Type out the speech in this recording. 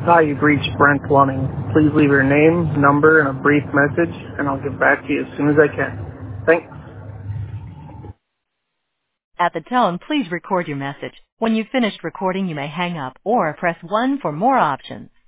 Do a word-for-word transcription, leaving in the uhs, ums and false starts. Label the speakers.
Speaker 1: Hi, you've reached Brent Plumbing. Please leave your name, number, and a brief message, and I'll get back to you as soon as I can. Thanks.
Speaker 2: At the tone, please record your message. When you've finished recording, you may hang up or press one for more options.